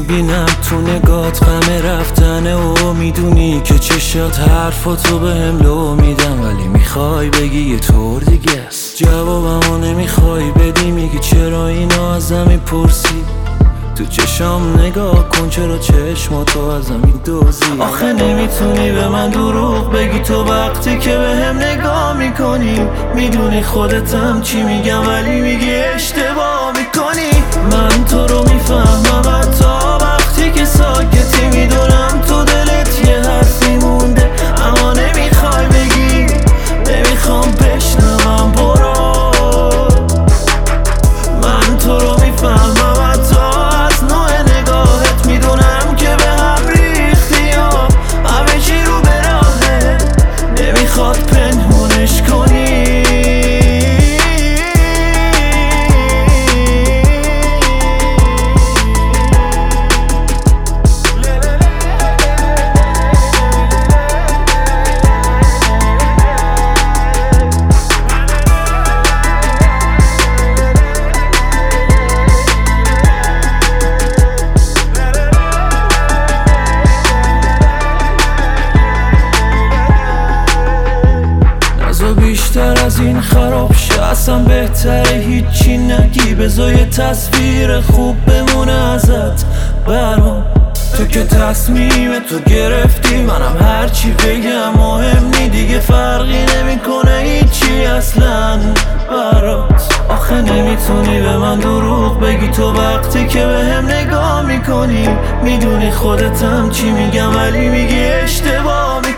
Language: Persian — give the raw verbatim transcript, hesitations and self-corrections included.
میبینم تو نگات غم رفتنه و میدونی که چشات حرفاتو به هم لو میدم، ولی میخوای بگی یه طور دیگه است. جوابمو نمیخوای بدی، میگی چرا اینو ازم میپرسی. تو چشام نگاه کن، چرا چشماتو ازم میدوزی. آخه نمیتونی به من دروغ بگی، تو وقتی که به هم نگاه میکنی میدونی خودتم چی میگم، ولی میگی اشتباه میکنی. من تو رو میفهمم حتی وقتی که ساکتی، میدونم تو دلت یه حرفی مونده اما نمیخوای بگی. نمیخوام بشنوم، برو. من تو رو میفهمم حتی از نوع نگاهت، میدونم که به هم ریختی یا همه چی رو به راهه، نمیخواد پنهونش کنی. بیشتر از این خراب شه، اصلا بهتره هیچی نگی، بذار یه تصویر خوب بمونه ازت برام. تو که تصمیم تو گرفتی، منم هرچی بگم مهم نی دیگه، فرقی نمیکنه هیچی اصلا برات. آخه نمیتونی به من دروغ بگی، تو وقتی که به هم نگاه میکنی میدونی خودتم چی میگم، ولی میگی اشتباه